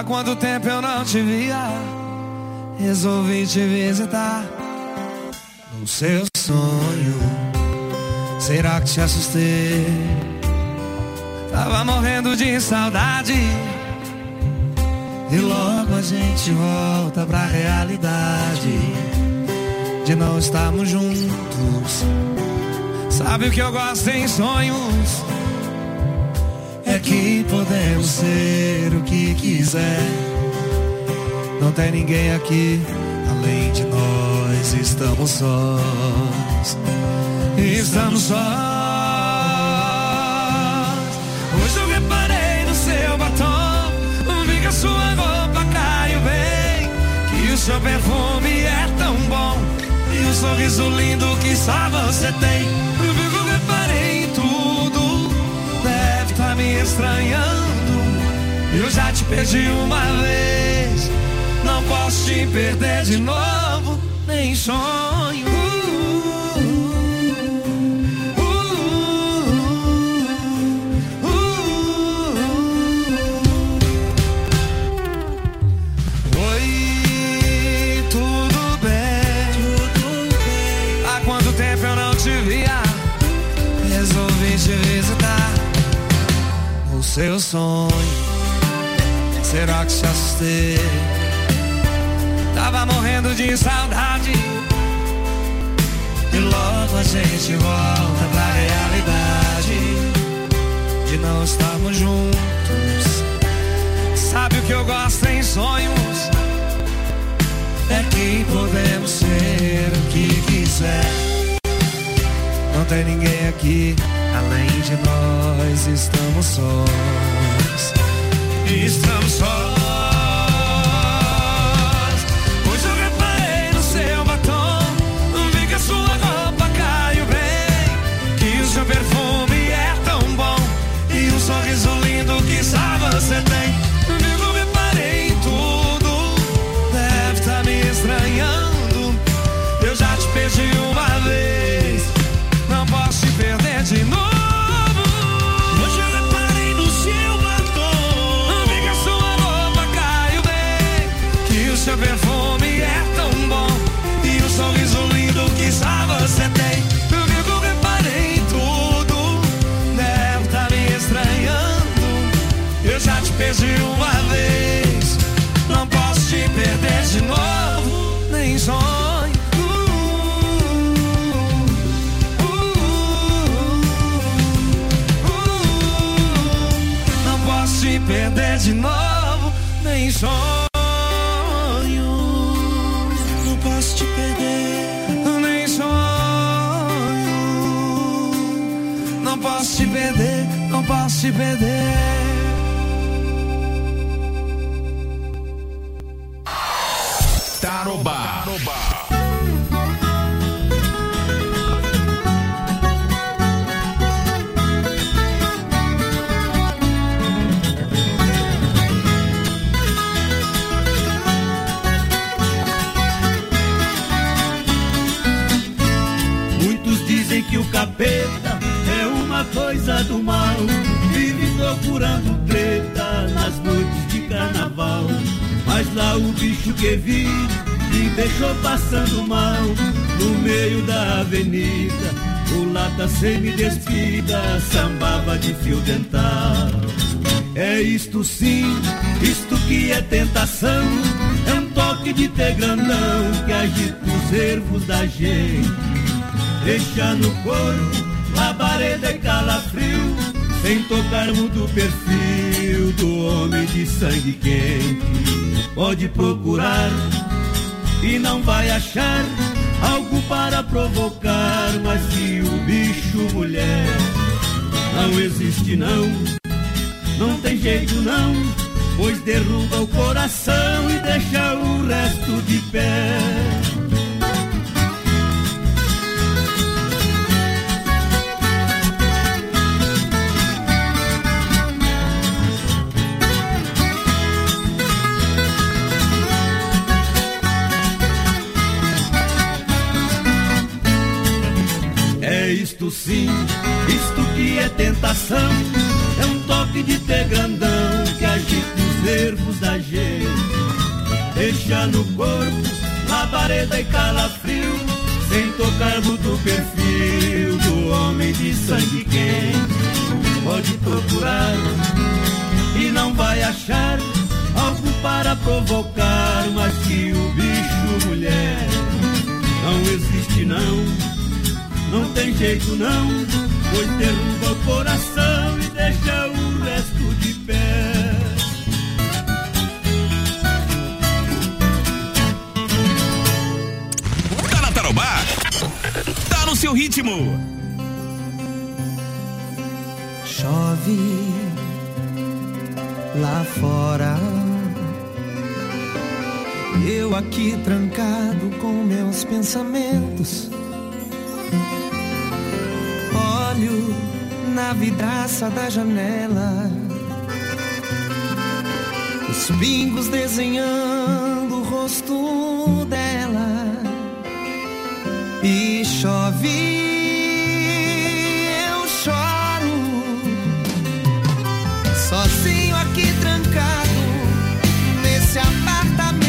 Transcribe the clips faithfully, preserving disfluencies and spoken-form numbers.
Há quanto tempo eu não te via, resolvi te visitar no seu sonho. Será que te assustei? Tava morrendo de saudade. E logo a gente volta pra realidade de não estarmos juntos. Sabe o que eu gosto em sonhos? É que podemos ser o que quiser. Não tem ninguém aqui além de nós. Estamos sós. Estamos sós. Hoje eu reparei no seu batom, vi que a sua roupa caiu bem, que o seu perfume é tão bom e um sorriso lindo que só você tem. Eu vi que eu reparei em tudo, deve estar me estranhando. Eu já te perdi uma vez, não posso te perder de novo, nem sonho. Resolvi te visitar o seu sonho. Será que te assustei? Tava morrendo de saudade. E logo a gente volta pra realidade de não estarmos juntos. Sabe o que eu gosto em sonhos? É que podemos ser o que quiser. Não tem ninguém aqui além de nós. Estamos sós. Estamos sós. Hoje eu reparei no seu batom, vi que a sua roupa caiu bem, que o seu perfume é tão bom e um sorriso lindo que só você tem. Vi que eu reparei em tudo, deve estar me estranhando. Eu já te perdi uma vez, não posso te perder de novo. Hoje eu reparei no seu batom, vi que a sua roupa caiu bem, que o seu perfume é tão bom e um sorriso lindo que só você tem. Eu vi que eu reparei em tudo, deve estar me estranhando. Eu já te perdi uma vez, não posso te perder de novo, nem sonho. Se perder de novo, nem sonhos. Não posso te perder, nem sonho. Não posso te perder, não posso te perder. Tarobá. Que o capeta é uma coisa do mal, vive procurando treta nas noites de carnaval. Mas lá o bicho que vi me deixou passando mal no meio da avenida, o lata semi-despida sambava de fio dental. É isto sim, isto que é tentação, é um toque de ter grandão que agita os nervos da gente. Deixa no corpo, labareda e calafrio, sem tocarmos do perfil do homem de sangue quente. Pode procurar e não vai achar algo para provocar, mas se o bicho mulher não existe não, não tem jeito não, pois derruba o coração e deixa o resto de pé. Isto sim, isto que é tentação, é um toque de ter grandão que agita os nervos da gente. Deixa no corpo labareda e calafrio, sem tocarmos do perfil do homem de sangue quente. Pode procurar e não vai achar algo para provocar, mas que o bicho mulher não existe não, não tem jeito não, pois derruba o coração e deixa o resto de pé. Tá na Tarobá, tá no seu ritmo. Chove lá fora, eu aqui trancado com meus pensamentos. Olho na vidraça da janela, os pingos desenhando o rosto dela. E chove, eu choro, sozinho aqui trancado nesse apartamento.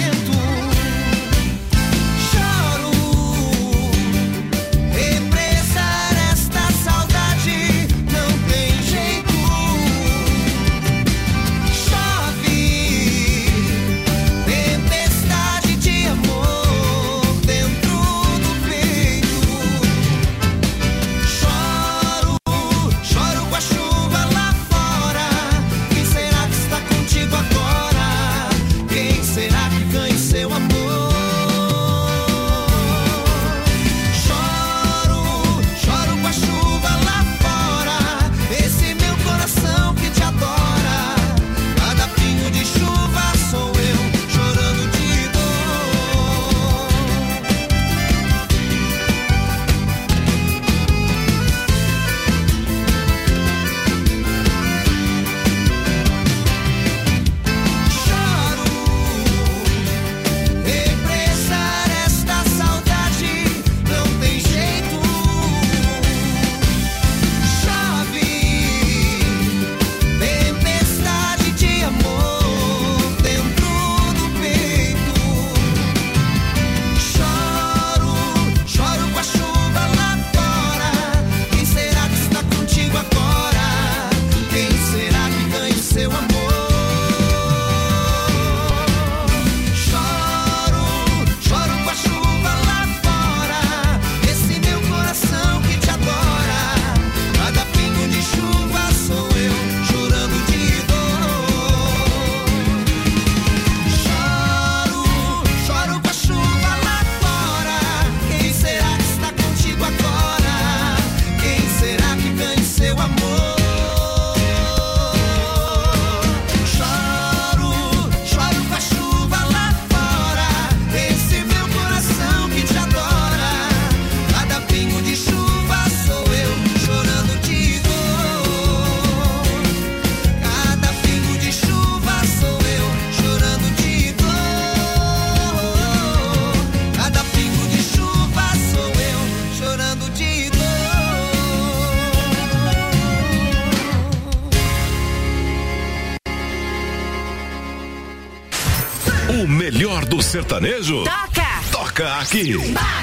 O melhor do sertanejo toca, toca aqui.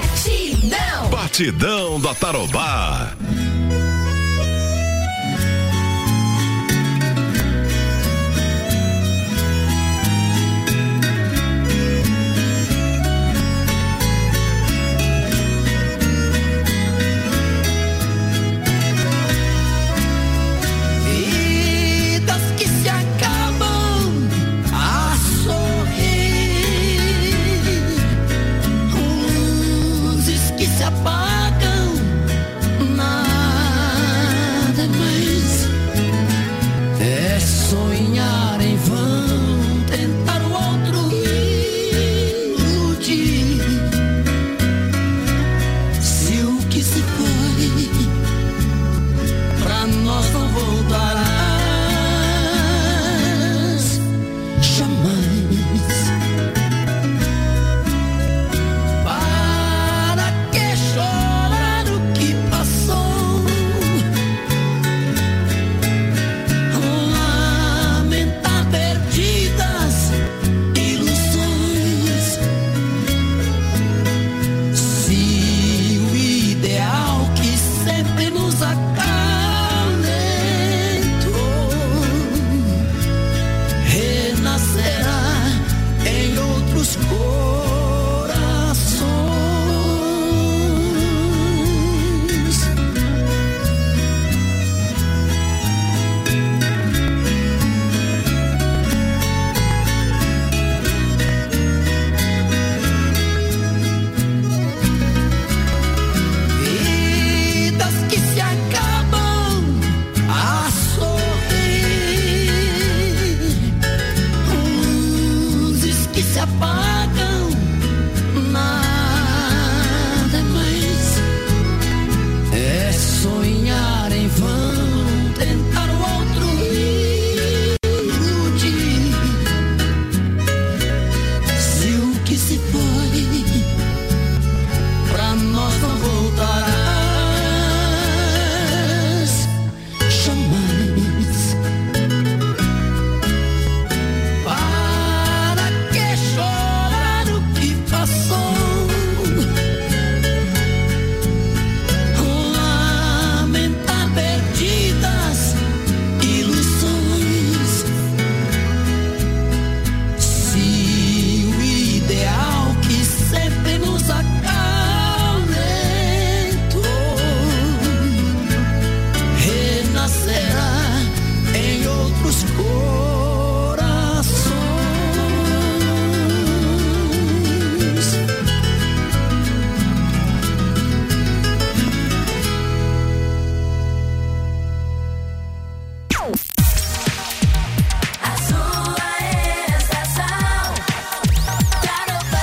Batidão, Batidão da Tarobá. apagam na se acabam a sorrir, luzes que se apagam, nada mais é sonhar em vão, tentar o outro iludir. Se o que se foi pra nós não voltarás jamais. Para que chorar o que passou? Lamentar perdidas ilusões. Se o ideal que sempre nos acalentou renascerá em outros corações. A sua estação Tarobá.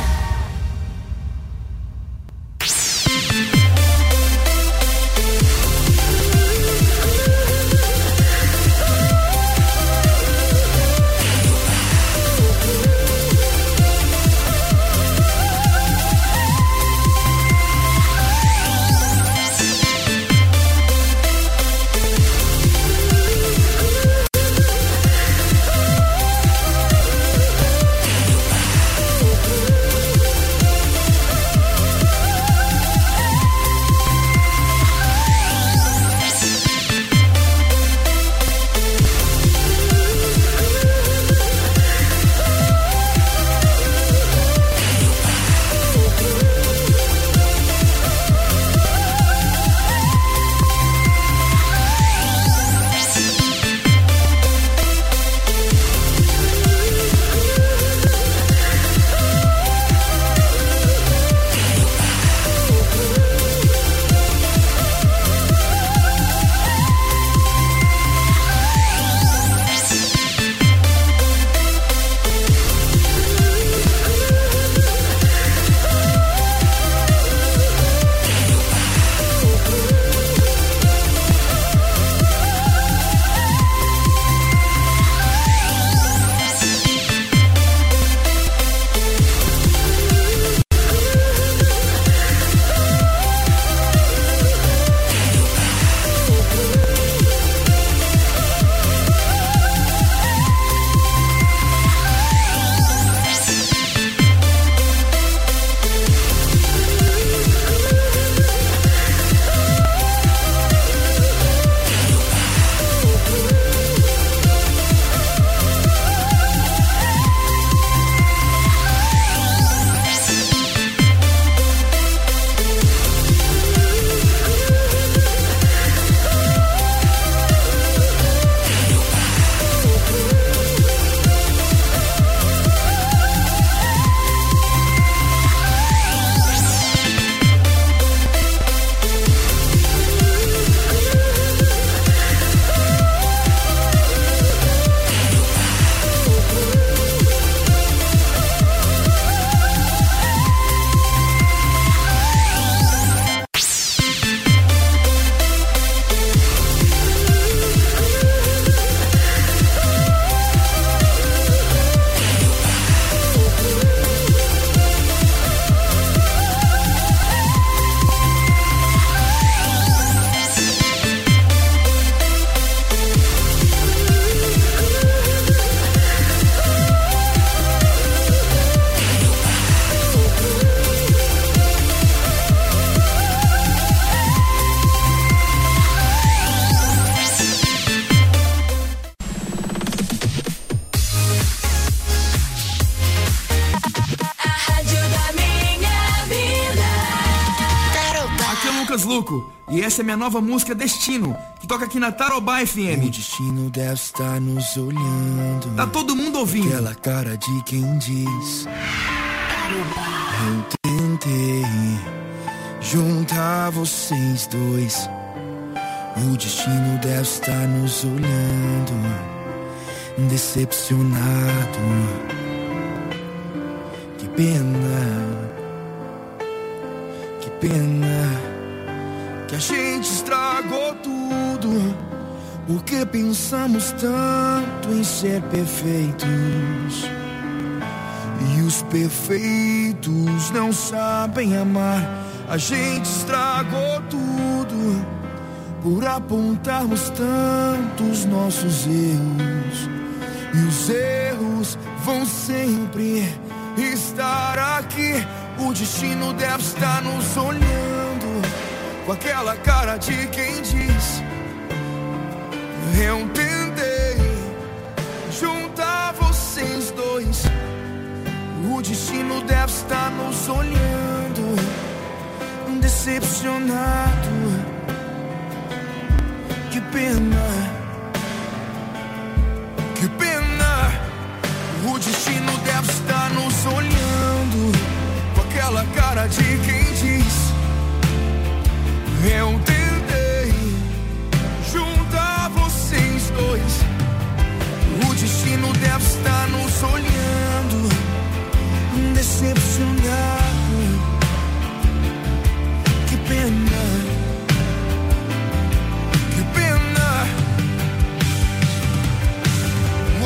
Lucas Luco, e essa é minha nova música Destino, que toca aqui na Tarobá F M. O destino deve estar nos olhando. Tá todo mundo ouvindo. Aquela cara de quem diz: eu tentei juntar vocês dois, O destino deve estar nos olhando, decepcionado. Que pena, que pena que a gente estragou tudo, porque pensamos tanto em ser perfeitos. E os perfeitos não sabem amar. A gente estragou tudo por apontarmos tantos nossos erros. E os erros vão sempre estar aqui. O destino deve estar nos olhando com aquela cara de quem diz: eu tentei juntar vocês dois. O destino deve estar nos olhando, decepcionado. Que pena, que pena. O destino deve estar nos olhando com aquela cara de quem diz: eu tentei juntar vocês dois. O destino deve estar nos olhando, decepcionado. Que pena, que pena. Oh,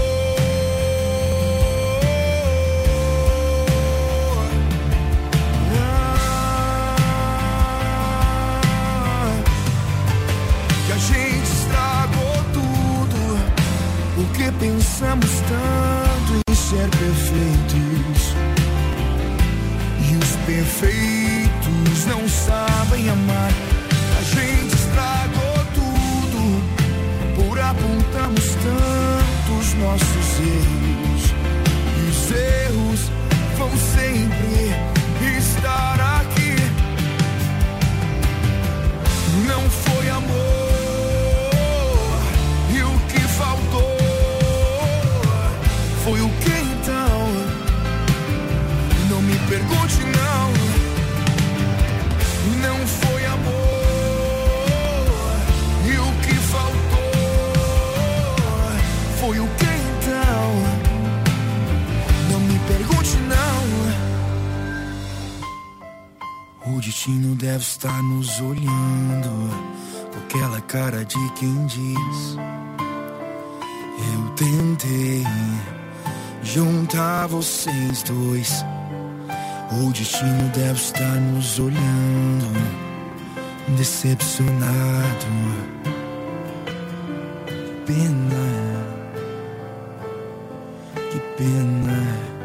ah, que a gente estragou tudo, porque pensamos tanto em ser perfeitos. E os perfeitos não sabem amar. A gente estragou tudo por apontarmos tantos nossos erros. E os erros vão sempre estar aqui. Não foi amor, e o que faltou foi o que então? Não me pergunte não. Não foi amor, e o que faltou foi o que então? Não me pergunte não. O destino deve estar nos olhando com aquela cara de quem diz: eu tentei juntar vocês dois. O destino deve estar nos olhando, decepcionado. Pena, que pena.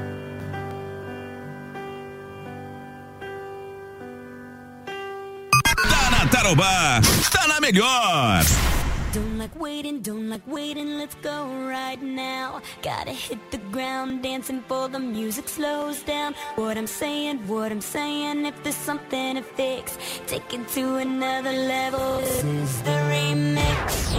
Tá na Tarobá, tá na melhor. Don't like waiting, don't like waiting, let's go right now. Gotta hit the ground, dancing for the music slows down. What I'm saying, what I'm saying, if there's something to fix, take it to another level. This is the remix.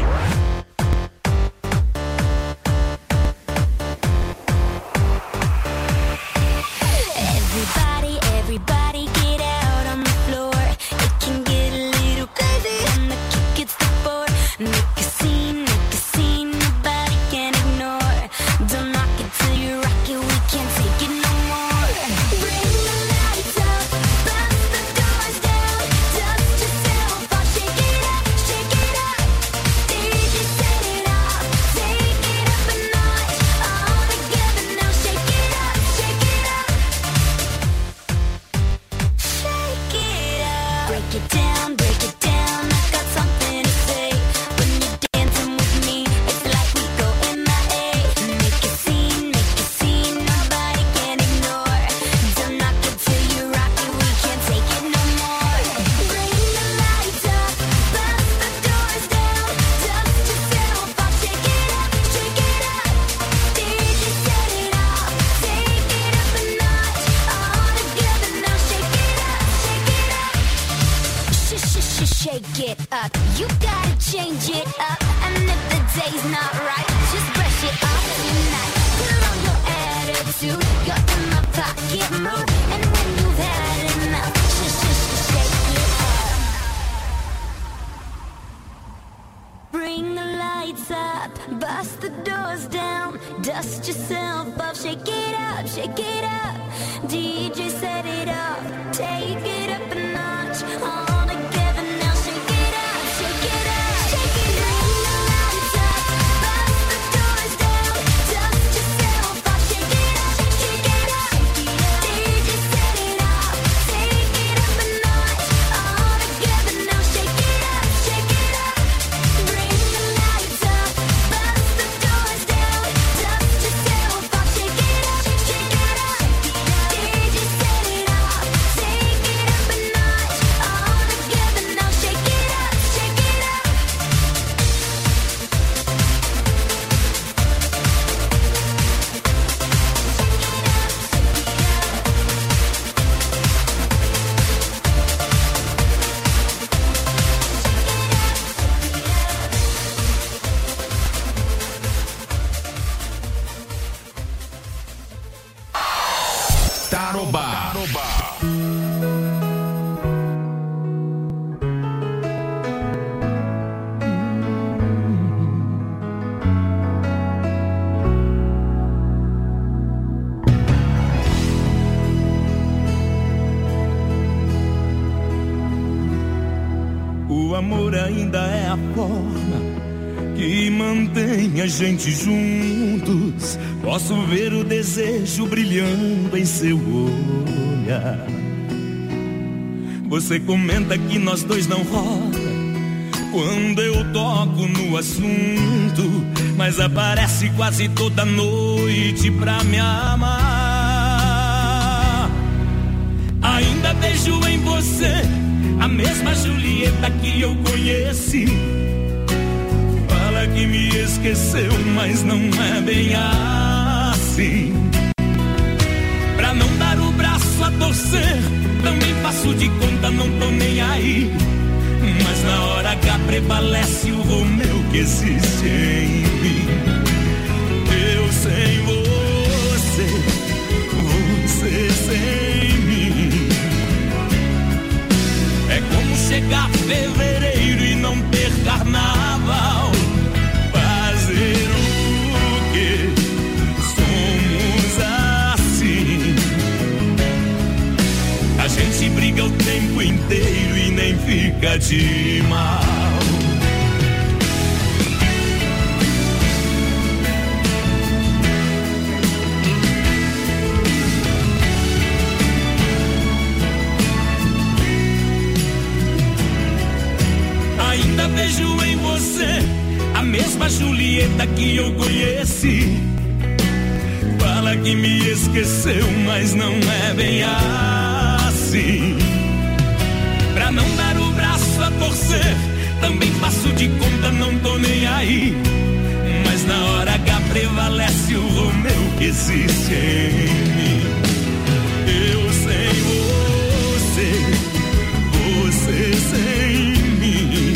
Everybody, everybody get out on the floor. It can get a little crazy when the kick gets the board. Make a scene, make a scene, nobody can ignore. Don't knock it till you rock it, we can't take it no more. Bring the lights up, bust the doors down, dust yourself off, shake it up, shake it up. D J set it off, take it up a notch. All together now, shake it up, shake it up. Shake it up. Break it down, break it down, I got something to say. When you're dancing with me, it's like we go M I A. Make a scene, make a scene, nobody can ignore. Don't knock it till you rock it, we can't take it no more. Bring the lights up, bust the doors down, dust yourself off, shake it up, shake it up. D J set it off, take it up a notch. All together now, shake it up, shake it up. Sh sh sh shake it up. You gotta change it up. And if the day's not right, just brush it off tonight. Put on your attitude, you're in my pocket, move. And when you've had enough, sh sh sh shake it up. lights up, bust the doors down, dust yourself off, shake it up, shake it up. D J set it up, take it up a notch. All together now, shake it up, shake it up, shake it up. Bring the lights up, bust the doors down, dust yourself off, shake it up, shake it up. D J set it up, take it up a notch. All together now, shake it up, shake it up. Bring the lights up, bust the doors down, dust yourself off, shake it up, shake it up. D J set it up, take it up a notch. All together now, shake it up, shake it up. Tarobá. O amor ainda é a forma que mantém a gente juntos. Posso ver o desejo brilhando em seu olhar. Você comenta que nós dois não rola quando eu toco no assunto, mas aparece quase toda noite pra me amar. Ainda vejo em você a mesma Julieta que eu conheci. Fala que me esqueceu, mas não é bem assim. Pra não dar o braço a torcer, também faço de conta, não tô nem aí. Mas na hora H prevalece o Romeu que existe em mim. Eu sem você, você sem mim. É como chegar fevereiro e não ter carnaval. Fazer o que? Somos assim. A gente briga o tempo inteiro e nem fica de mal. Ainda vejo em você a mesma Julieta que eu conheci. Fala que me esqueceu, mas não é bem assim. Pra não dar o braço a torcer, também faço de conta, não tô nem aí. Mas na hora H prevalece o Romeu que existe em mim. Eu sem você, você sem mim.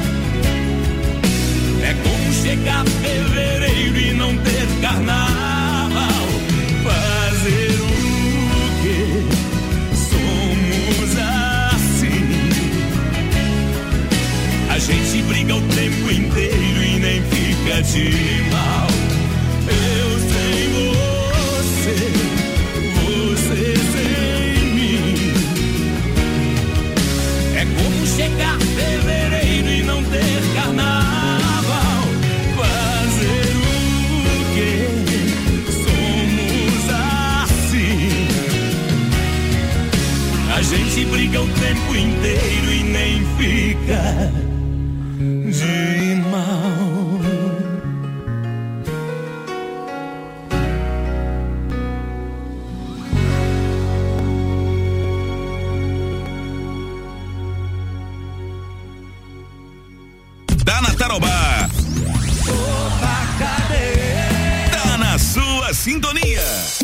É como chegar fevereiro e não ter carnaval. Fazer o quê? Somos assim. A gente briga o tempo inteiro e nem fica de mal. Eu sem você, você sem mim. É como chegar fevereiro e não ter carnaval. Fazer o quê? Somos assim. A gente briga o tempo inteiro e nem fica de mal. Tá na Tarobá. Tá na sua sintonia.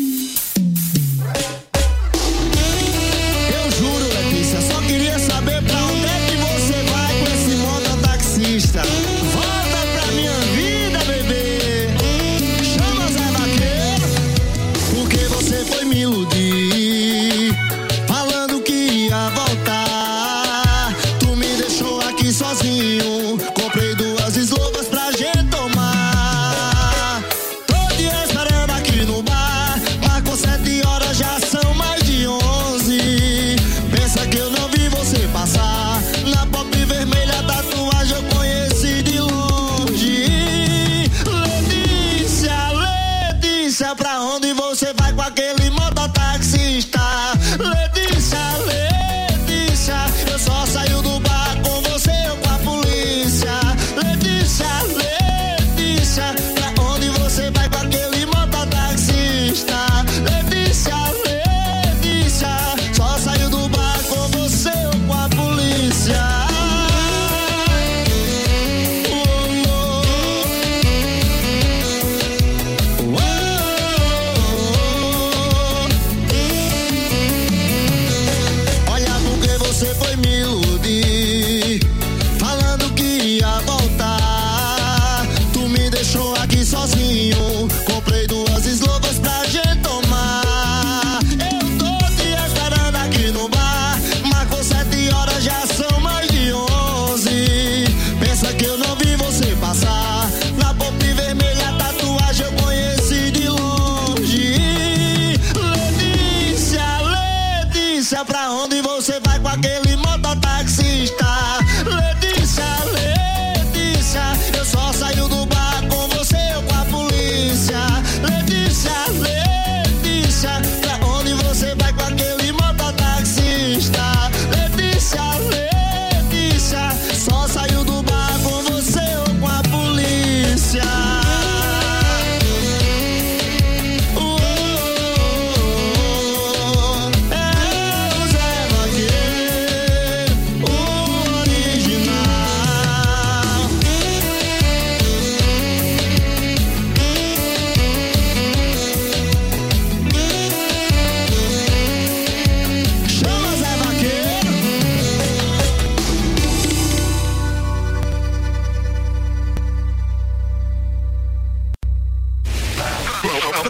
Eu juro, Letícia, só queria saber pra onde é que você vai com esse mototaxista. Volta pra minha vida, bebê. Chama Zé Vaqueiro, porque você foi me iludir, falando que ia voltar. Tu me deixou aqui sozinho, comprei duas eslovas pra gente tomar.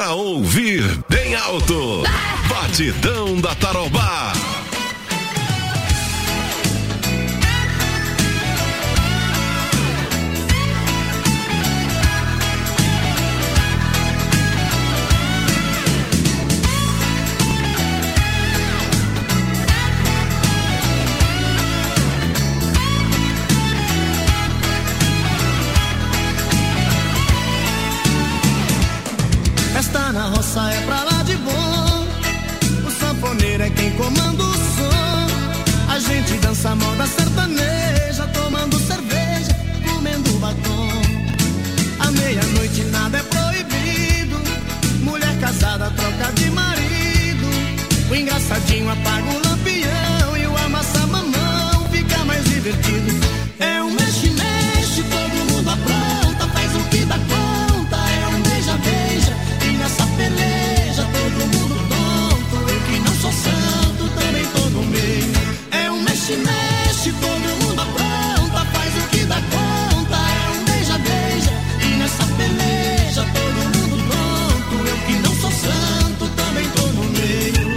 pra ouvir bem alto. Batidão da Tarobá. Festa na roça é pra lá de bom, o sanfoneiro é quem comanda o som. A gente dança moda sertaneja, tomando cerveja, comendo batom. À meia-noite nada é proibido, mulher casada troca de marido. O engraçadinho apaga o lampião e o amassa-mamão fica mais divertido. É um mexe-mexe, todo mundo apronta, faz o que dá conta, é um beija-beija. Nessa peleja, todo mundo tonto. Eu que não sou santo, também tô no meio. É um mexe-mexe, todo mundo apronta, faz o que dá conta. É um beija-beija. E nessa peleja, todo mundo tonto. Eu que não sou santo, também tô no meio.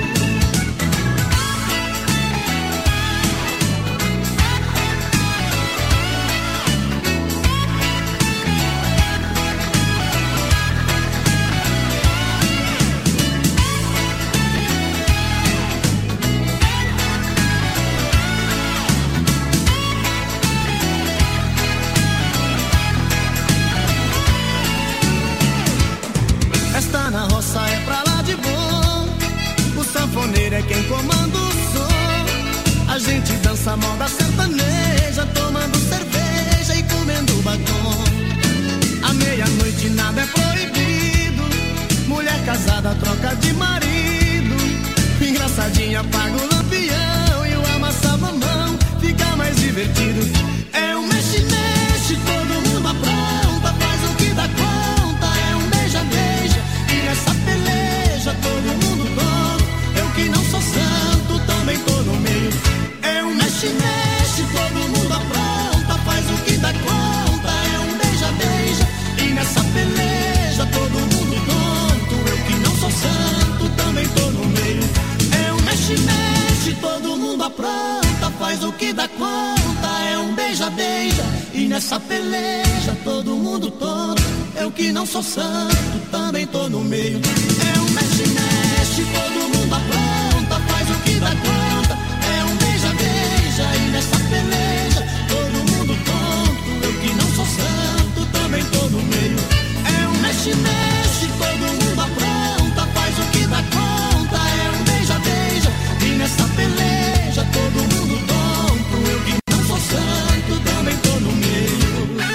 Na roça é pra lá de bom, o sanfoneiro é quem comanda o som. A gente dança moda sertaneja, tomando cerveja e comendo batom. À meia-noite nada é proibido, mulher casada troca de marido. Engraçadinha apaga o lampião e o amassa-mamão fica mais divertido. É um mexe-mexe, todo mundo apronta, faz o que dá conta, é um beija-beija. Nessa peleja, todo mundo dono. Eu que não sou santo, também tô no meio. É um mexe-mexe, todo mundo apronta, faz o que dá conta, é um beija-beija. E nessa peleja, todo mundo tonto. Eu que não sou santo, também tô no meio. É um mexe-mexe, todo mundo apronta, faz o que dá conta, é um beija-beija. E nessa peleja, todo mundo tonto. Eu que não sou santo, também tô no meio. É um mexe-mexe, todo mundo apronta, faz o que dá conta. É um beija-beija e nessa peleja, todo mundo tonto. Eu que não sou santo, também tô no meio. É um mexe-mexe, todo mundo apronta, faz o que dá conta. É um beija-beija e nessa peleja, todo mundo tonto. Eu que não sou santo, também tô no meio.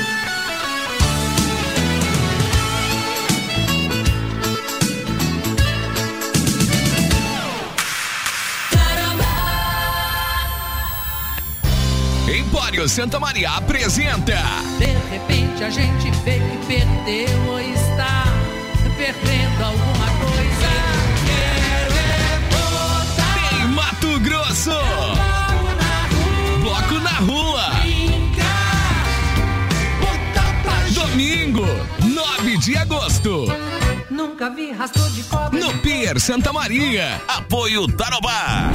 Empório Santa Maria apresenta. De repente a gente vê que perdeu ou está perdendo alguma coisa. Quero é botar Em Mato Grosso. bloco na rua. Bloco na rua. Brincar, botar pra gente. Domingo, nove de agosto. Nunca vi rastro de cobra. No Pier Santa Maria. Apoio Tarobá.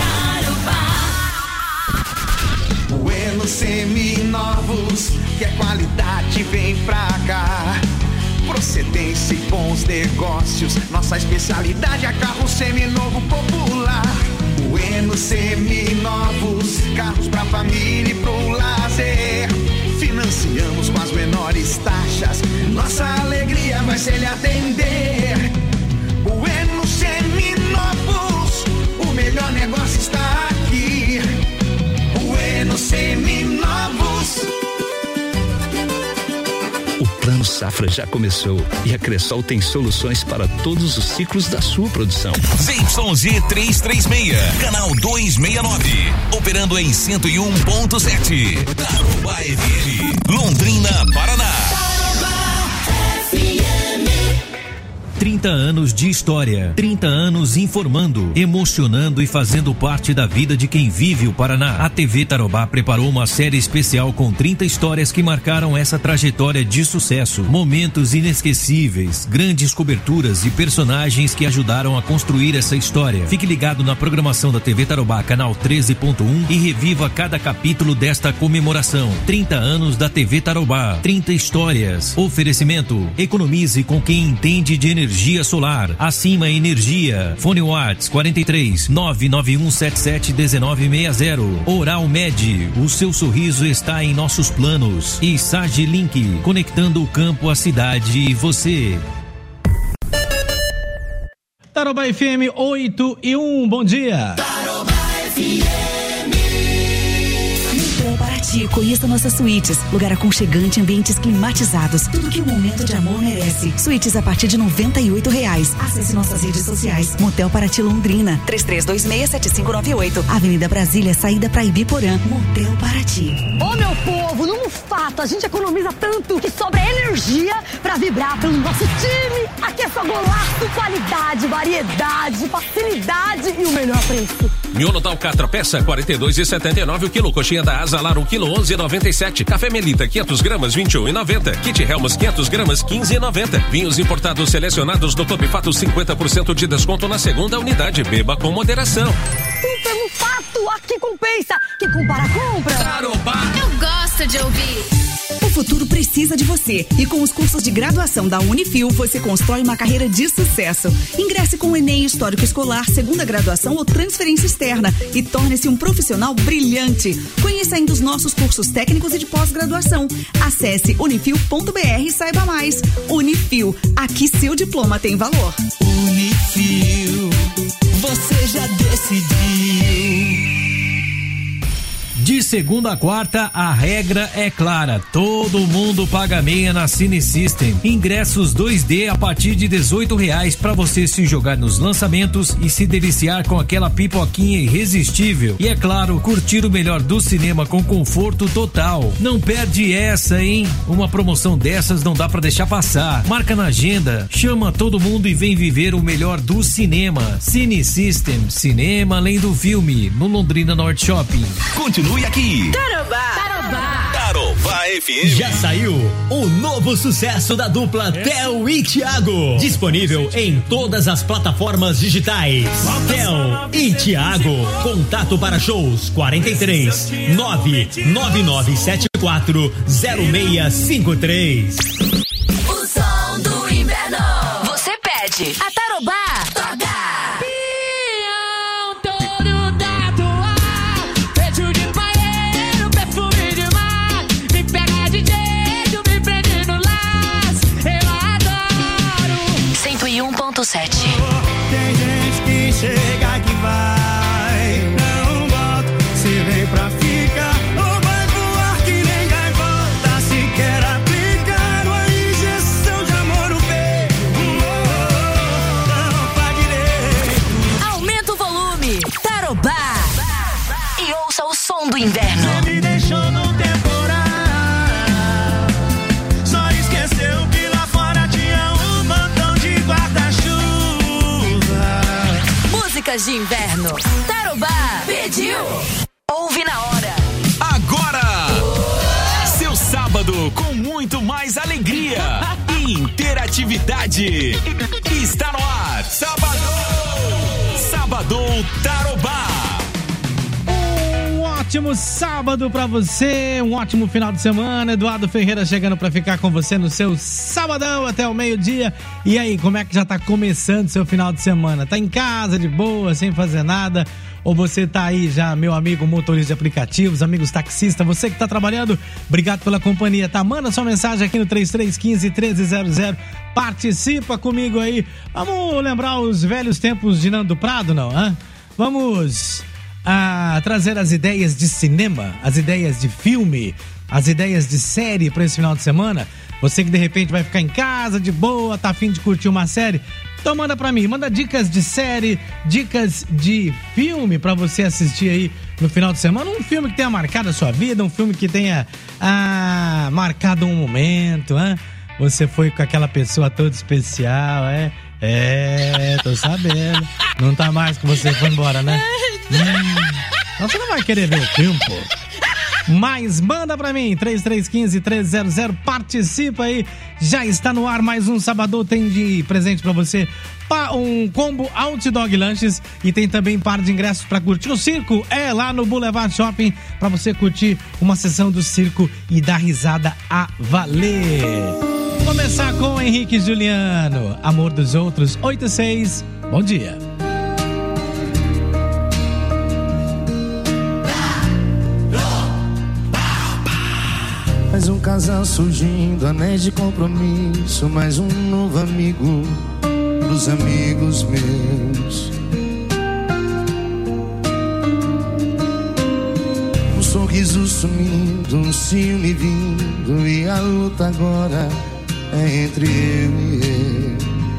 Buenos seminovos, que a qualidade vem pra cá. Procedência e bons negócios, nossa especialidade é carro seminovo popular. Buenos seminovos, carros pra família e pro lazer. Financiamos com as menores taxas, nossa alegria vai ser lhe atender. Buenos seminovos, o melhor negócio está aqui. Buenos seminovos. O Plano Safra já começou e a Cressol tem soluções para todos os ciclos da sua produção. Z Y G trezentos e trinta e seis, canal duzentos e sessenta e nove, operando em cento e um ponto sete. Tarobá F M, Londrina, Paraná. trinta trinta anos de história, trinta anos informando, emocionando e fazendo parte da vida de quem vive o Paraná. A T V Tarobá preparou uma série especial com trinta histórias que marcaram essa trajetória de sucesso, momentos inesquecíveis, grandes coberturas e personagens que ajudaram a construir essa história. Fique ligado na programação da T V Tarobá, canal treze ponto um, e reviva cada capítulo desta comemoração. trinta anos da T V Tarobá, trinta histórias. Oferecimento: economize com quem entende de energia solar. Acima Energia. Fone Whats quarenta e três, nove nove um sete sete um nove seis zero. Oral Med, o seu sorriso está em nossos planos. E Sage Link, conectando o campo, a cidade e você. Tarobá F M oito e um, bom dia. Tarobá F M. Então, Paraty, conheça nossas suítes. Lugar aconchegante, ambientes climatizados. Tudo que o momento de amor merece. Suítes a partir de noventa e oito reais. Acesse nossas redes sociais. Motel Paraty Londrina, três três dois seis, sete cinco nove oito. Avenida Brasília, saída para Ibiporã. Motel Paraty. Ô, meu povo, num fato, a gente economiza tanto que sobra energia pra vibrar pelo nosso time. Aqui é só golaço, qualidade, variedade, facilidade e o melhor preço. Miono Alcatra, peça quarenta e dois e setenta e nove o quilo. Coxinha da Asa Lar, um quilo, onze e noventa e sete. Café Melita, quinhentos gramas, vinte e um e noventa. Kit Helmas, quinhentos gramas, quinze e noventa. Vinhos importados selecionados do Clube Fato, cinquenta por cento de desconto na segunda unidade. Beba com moderação. Um pelo fato, aqui compensa. Que compara, compra. Tarobá. Eu gosto de ouvir. O futuro precisa de você. E com os cursos de graduação da Unifil, você constrói uma carreira de sucesso. Ingresse com o Enem Histórico Escolar, segunda graduação ou transferência externa e torne-se um profissional brilhante. Conheça ainda os nossos cursos técnicos e de pós-graduação. Acesse unifil ponto br e saiba mais. Unifil, aqui seu diploma tem valor. Unifil, você já decidiu. De segunda a quarta, a regra é clara. Todo mundo paga meia na Cine System. Ingressos dois D a partir de dezoito reais para você se jogar nos lançamentos e se deliciar com aquela pipoquinha irresistível. E é claro, curtir o melhor do cinema com conforto total. Não perde essa, hein? Uma promoção dessas não dá para deixar passar. Marca na agenda, chama todo mundo e vem viver o melhor do cinema. Cine System, cinema além do filme, no Londrina Norte Shopping. Continue aqui. Tarobá. Tarobá. Tarobá F M. Já saiu o novo sucesso da dupla Theo e Thiago. Disponível em todas as plataformas digitais. Theo e Thiago. Contato para shows quarenta e três, nove nove nove sete quatro zero seis cinco três. O som do inverno. Você pede. A Tarobá toca. sete. Tem gente que chega que vai, não volta. Se vem pra ficar, ou vai voar que nem gaivota. Se quer aplicar uma injeção de amor no peito, não faz direito. Aumenta o volume. Tarobá. E ouça o som do inverno. Você me deixou no temporal, só esqueceu que lá fora tinha um montão de guarda-chuva. Músicas de inverno. Tarobá pediu. Ouve na hora. Agora! Seu sábado com muito mais alegria e interatividade. Está no ar. Sabadão! Sabadão Tarobá. Um ótimo sábado pra você, um ótimo final de semana. Eduardo Ferreira chegando pra ficar com você no seu sabadão até o meio-dia. E aí, como é que já tá começando seu final de semana? Tá em casa, de boa, sem fazer nada? Ou você tá aí já, meu amigo motorista de aplicativos, amigos taxistas, você que tá trabalhando, obrigado pela companhia, tá? Manda sua mensagem aqui no três três um cinco, um três zero zero, participa comigo aí. Vamos lembrar os velhos tempos de Nando Prado, não? Hein? Vamos a trazer as ideias de cinema, as ideias de filme, as ideias de série para esse final de semana. Você que de repente vai ficar em casa de boa, tá a fim de curtir uma série, então manda pra mim, manda dicas de série, dicas de filme pra você assistir aí no final de semana. Um filme que tenha marcado a sua vida, um filme que tenha ah, marcado um momento, hein? Você foi com aquela pessoa toda especial, é? É, tô sabendo. Não tá mais que você foi embora, né? Hum, então você não vai querer ver o tempo. Mas manda pra mim, três três um cinco, três zero zero, participa aí. Já está no ar mais um Sabadão, tem de presente pra você um combo Outdog Lanches e tem também par de ingressos pra curtir o circo. É lá no Boulevard Shopping pra você curtir uma sessão do circo e dar risada a valer. Começar com Henrique e Juliano, Amor dos Outros, oito e seis, bom dia. Mais um casal surgindo, anéis de compromisso, mais um novo amigo dos amigos meus. Um sorriso sumindo, um ciúme vindo, e a luta agora é entre eu e ele.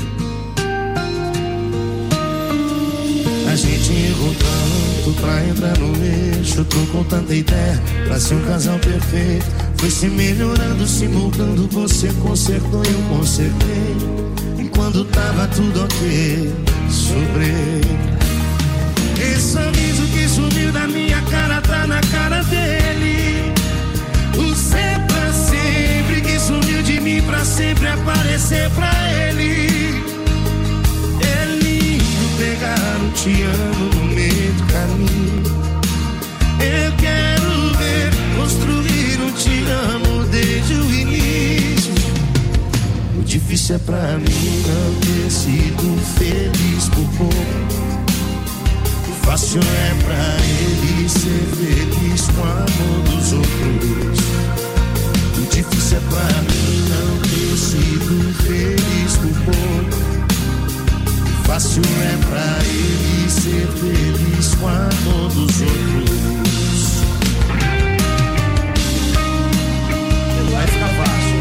A gente errou tanto pra entrar no eixo, trocou tanta ideia pra ser um casal perfeito. Foi se melhorando, se moldando, você consertou e eu consertei. E quando tava tudo ok, sobrei. Esse sorriso que sumiu da minha cara tá na cara dele. O ser pra sempre que sumiu de mim pra sempre aparecer pra ele. É lindo pegar um te amo no meio do caminho. Eu quero ver construir um te amo desde o início. O difícil é pra mim não ter sido feliz por pouco. O fácil é pra ele ser feliz com o amor dos outros. O difícil é pra mim não ter sido feliz por pouco. O fácil é pra ele ser feliz com o amor dos outros. Vai ficar fácil.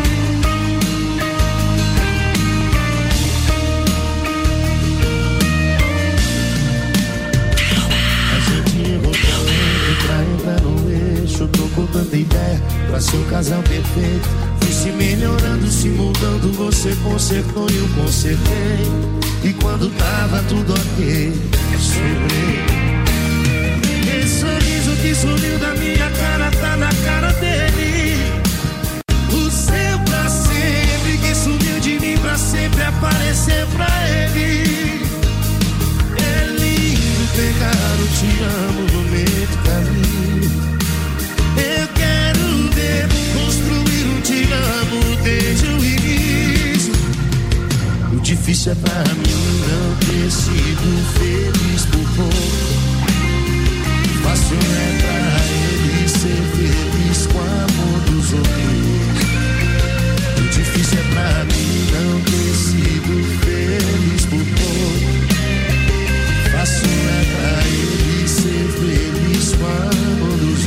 A gente errou tanto pra entrar no eixo, trocou tanta ideia pra ser um casal perfeito. Fui se melhorando, se moldando, você consertou e eu consertei. E quando tava tudo ok, sobrei. Esse sorriso que sumiu da minha cara tá na cara dele. O seu pra sempre que sumiu de mim pra sempre aparecer pra ele. É lindo pegar o te amo no meio do caminho. Eu quero ver construir um te amo desde o início. O difícil é pra mim não ter sido feliz por pouco. Fácil é pra ele ser feliz com o amor dos outros. O difícil é pra mim não ter sido feliz por pouco. Fácil é pra ele ser feliz com o amor dos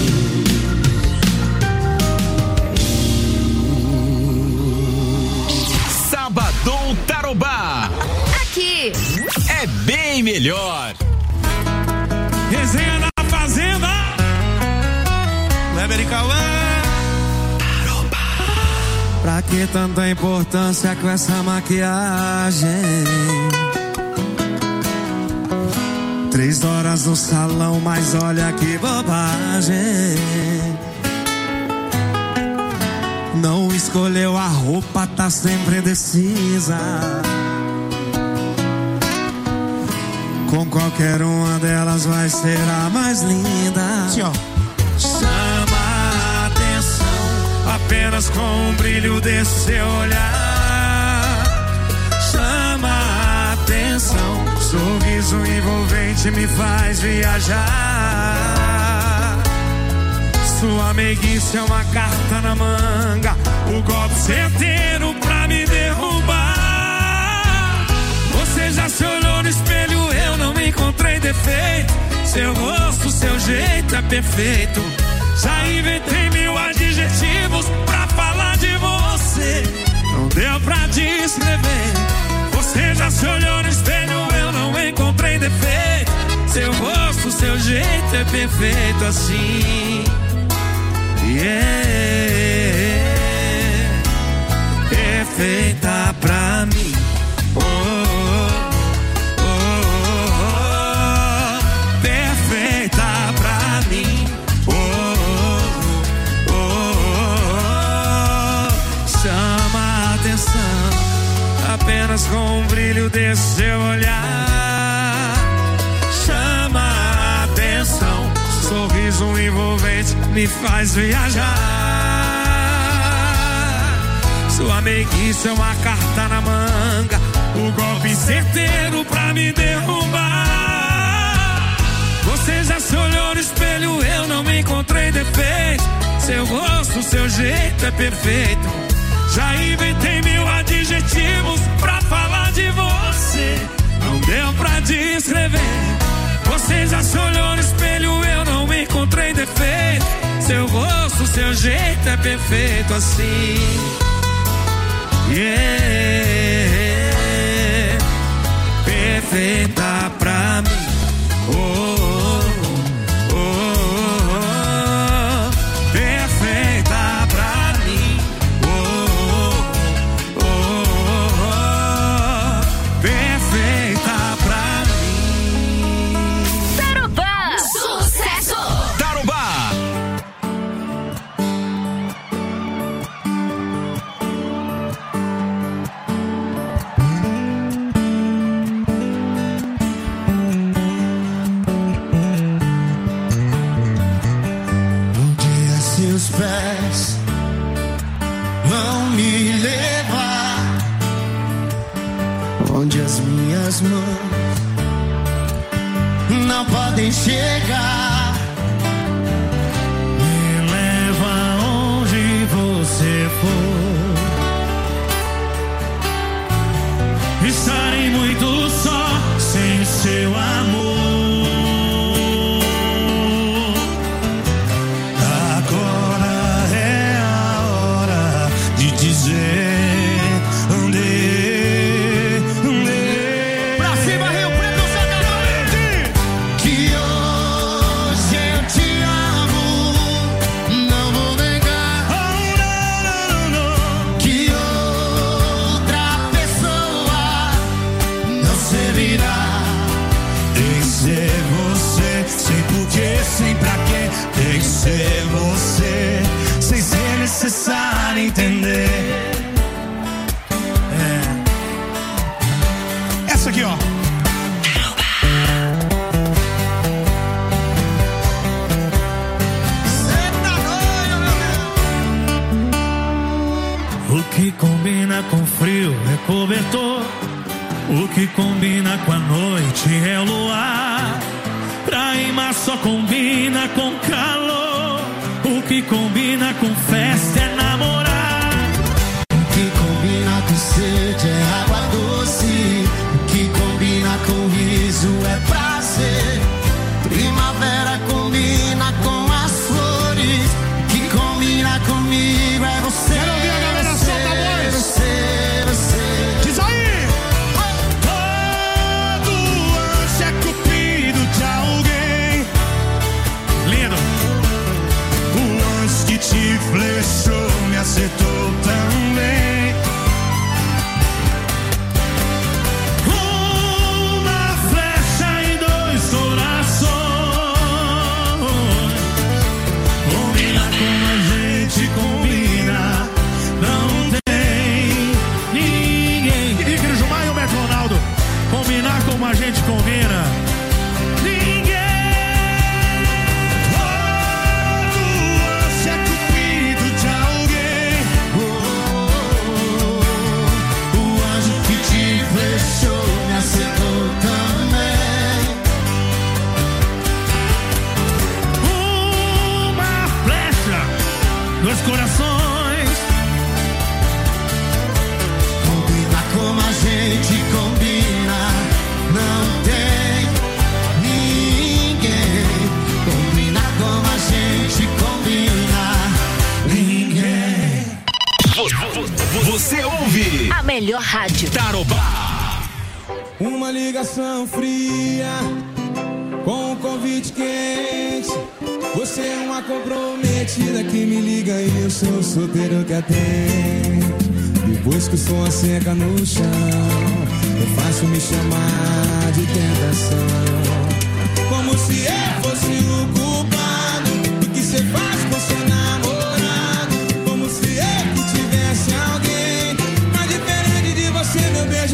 outros. Sabadão Tarobá. Aqui é bem melhor. Resenha na Fazenda. Leber e Cauã. Pra que tanta importância com essa maquiagem? Três horas no salão, mas olha que bobagem. Não escolheu a roupa, tá sempre indecisa. Com qualquer uma delas vai ser a mais linda. Sim, ó. Chama atenção apenas com o brilho desse seu olhar. Chama atenção, sorriso envolvente me faz viajar. Sua meiguice é uma carta na manga, o golpe certeiro pra me derrubar. Você já se olhou no espelho, eu não encontrei defeito. Seu rosto, seu jeito é perfeito. Já inventei mil adjetivos pra falar de você. Não deu pra descrever. Você já se olhou no espelho, eu não encontrei defeito. Seu rosto, seu jeito é perfeito assim. Yeah. Perfeita pra mim. Oh. apenas com o brilho desse seu olhar. Chama a atenção, sorriso envolvente me faz viajar. Sua meiguice é uma carta na manga, o golpe certeiro pra me derrubar. Você já se olhou no espelho, eu não me encontrei defeito. Seu rosto, seu jeito é perfeito. Já inventei mil adjetivos pra falar de você, não deu pra descrever. Você já se olhou no espelho, eu não me encontrei defeito. Seu rosto, seu jeito é perfeito assim. Yeah, perfeita pra mim. Oh, oh, oh, oh, oh. Perfeita pra mim. Oh, oh, oh, oh, oh. Perfeita pra mim. Tarobá, sucesso. Tarobá. Seus pés vão me levar onde as minhas mãos não podem chegar. Me leva onde você for. Estarei muito só sem seu amor. Ser você, sem ser necessário entender. É. Essa aqui, ó. O que combina com frio é cobertor. O que combina com a noite é o luar. Pra rimar só combina com calor. O que combina com festa é namorar. O que combina com sede é água doce. O que combina com riso é prazer. Primavera combina com as flores. O que combina comigo é você. Quero ouvir a galera, solta a voz. Você, você. Diz aí! Todo anjo é cupido de alguém. Lindo. O anjo que te flechou me acertou também. Uma flecha e dois corações. Combina como a gente combina. Não tem ninguém. Igreja Gilmar e o Beto Ronaldo. Combinar como a gente combina. Dois corações. Combina como a gente combina. Não tem ninguém. Combina como a gente combina. Ninguém. Você ouve a melhor rádio. Tarobá. Uma ligação fria com um convite quente. Você é uma comprometida que me liga e eu sou solteiro que atende. Depois que o som seca no chão, é fácil me chamar de tentação. Como se eu fosse o culpado do que você faz com seu namorado. Como se eu que tivesse alguém mais diferente de você, meu bem.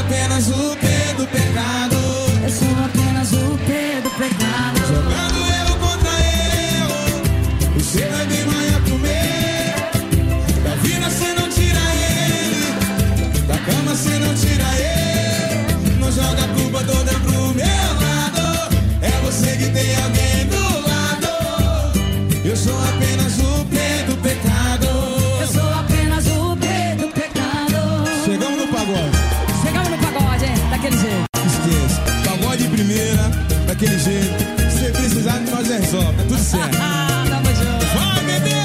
apenas o P do pecado. Eu sou apenas o P do pecado. Jogando eu contra eu, você vai bem manhã comer. Da vida cê não tira ele, da cama cê não tira ele. Não joga a culpa toda pro meu lado. É você que tem alguém do lado. Eu sou apenas o P do pecado. Eu sou apenas o P do pecado. Chegamos no pagode. Chegamos no pagode, hein? Daquele jeito. Esqueça. Pagode de primeira, daquele jeito. Se precisar, nós resolve. Tá tudo certo. Tamo junto. Vai, bebê!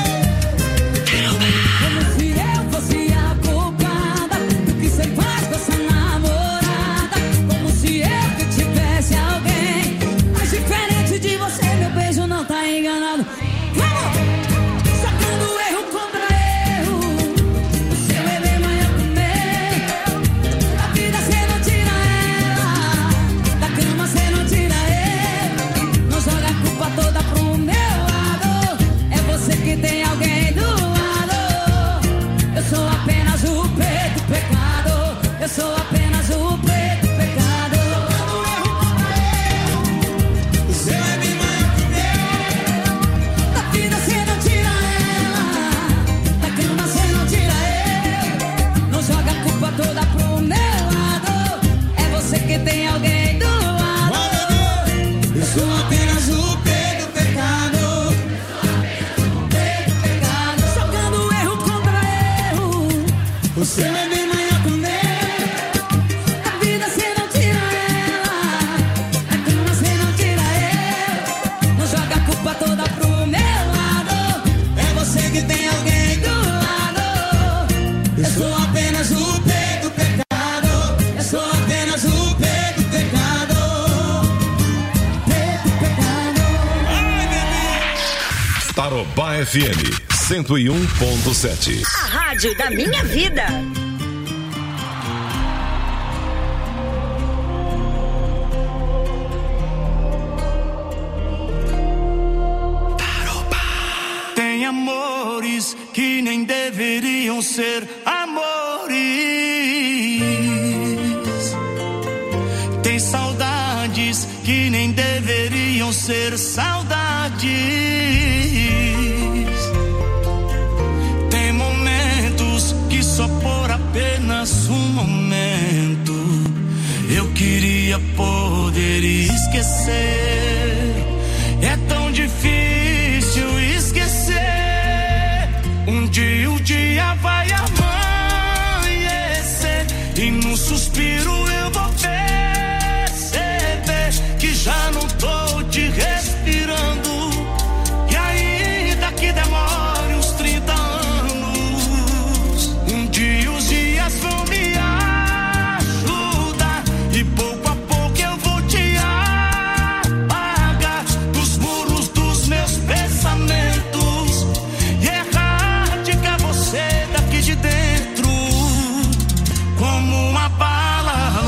Como se eu fosse a culpada do que você faz com essa namorada. Como se eu que tivesse alguém. Mas diferente de você, meu beijo não tá enganado. Vamos! Sacando erro contra erro. O seu bebê manhã comer. Da vida cê não tira ela. Da cama cê não tira ele. Não joga a culpa toda pro meu lado. É você que tem alguém do lado. Eu sou apenas o P do pecado. Eu sou apenas o P do pecado. O seu é bem manhã comer. Da vida cê não tira ela. Da cama cê não tira ele. Não joga a culpa toda pro meu lado. É você que tem alguém do lado. Eu sou apenas o P do pecado. P do pecado. Jogando erro contra erro. O seu é bem manhã comer. Da vida cê não tira ela. Da cama cê não tira ele. Não joga a culpa toda pro meu lado. É você que tem alguém do lado. Eu sou apenas o P do pecado. Eu sou apenas o P do pecado. P do pecado. Tarobá F M cento e um ponto sete. A rádio da minha vida. Tem amores que nem deveriam ser amores. Tem saudades que nem deveriam ser saudades. Tem momentos que só por apenas um momento eu queria poder esquecer. É tão difícil esquecer. Um dia o dia vai amanhecer e num suspiro eu vou perceber que já não tô te respirando. E ainda que demore uns trinta anos, um dia os dias vão me ajudar e pouco a pouco eu vou te apagar dos muros dos meus pensamentos e erradicar você daqui de dentro como uma bala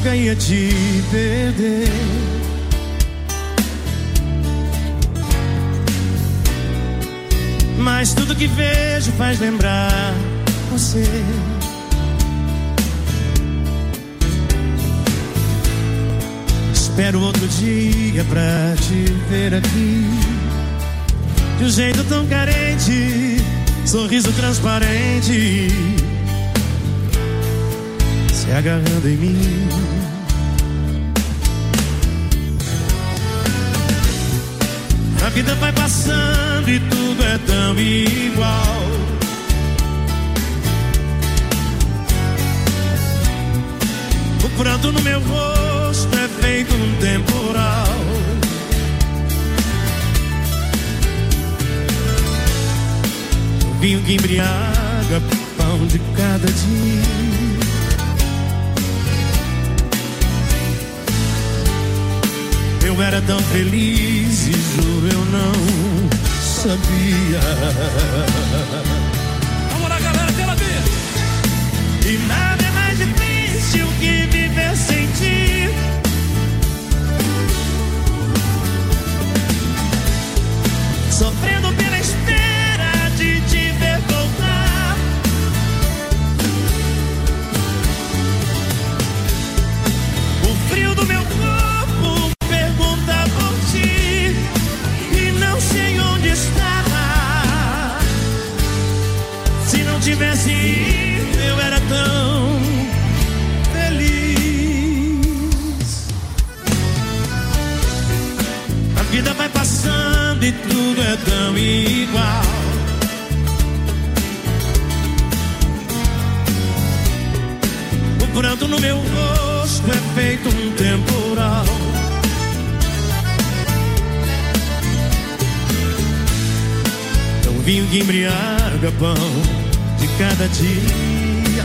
nunca ia te perder. Mas tudo que vejo faz lembrar você. Espero outro dia pra te ver aqui, de um jeito tão carente, sorriso transparente, se agarrando em mim. A vida vai passando e tudo é tão igual. O pranto no meu rosto é feito um temporal. O vinho que embriaga, pão de cada dia. Eu era tão feliz e juro eu não sabia. Vamos lá, galera, tela B. E nada é mais difícil que viver sem ti. Sofrendo pela espera de te ver voltar. O frio do meu corpo pergunta por ti e não sei onde está. Se não tivesse ido, eu era tão feliz. A vida vai passando e tudo é tão igual. O pranto no meu rosto é feito um temporal. É um vinho que embriaga, pão de cada dia.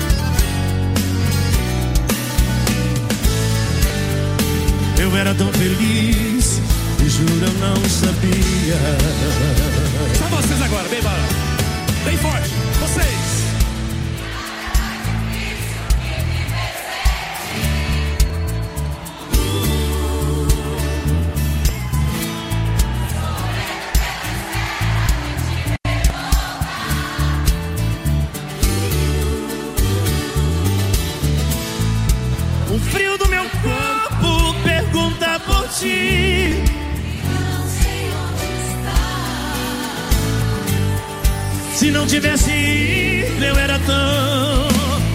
Eu era tão feliz e juro eu não sabia. Só vocês agora, bem barato, bem forte, vocês. O frio do meu corpo pergunta por ti. Se não tivesse ido, eu era tão.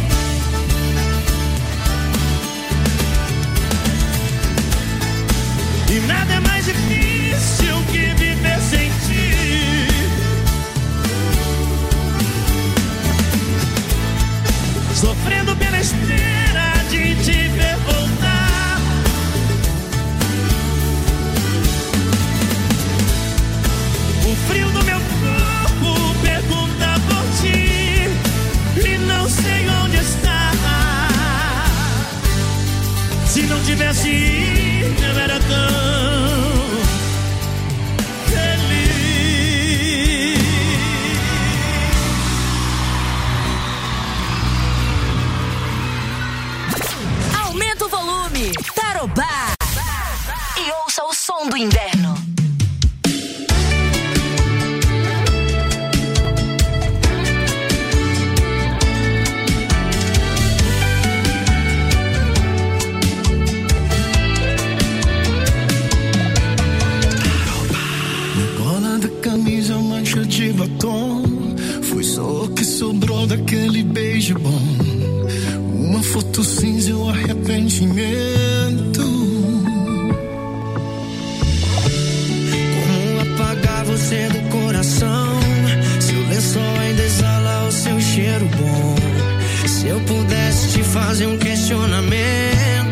E nada é mais difícil que viver sem ti. Sofrendo pela espera de te ver voltar. O frio do meu corpo pergunta por ti e não sei onde está. Se não tivesse ido, eu era tão feliz. Aumenta o volume, Tarobá, e ouça o som do inverno. Gola da camisa, mancha de batom. Foi só o que sobrou daquele beijo bom. Uma foto cinza e um arrependimento. Como apagar você do coração? Seu lençol ainda exala o seu cheiro bom. Se eu pudesse te fazer um questionamento,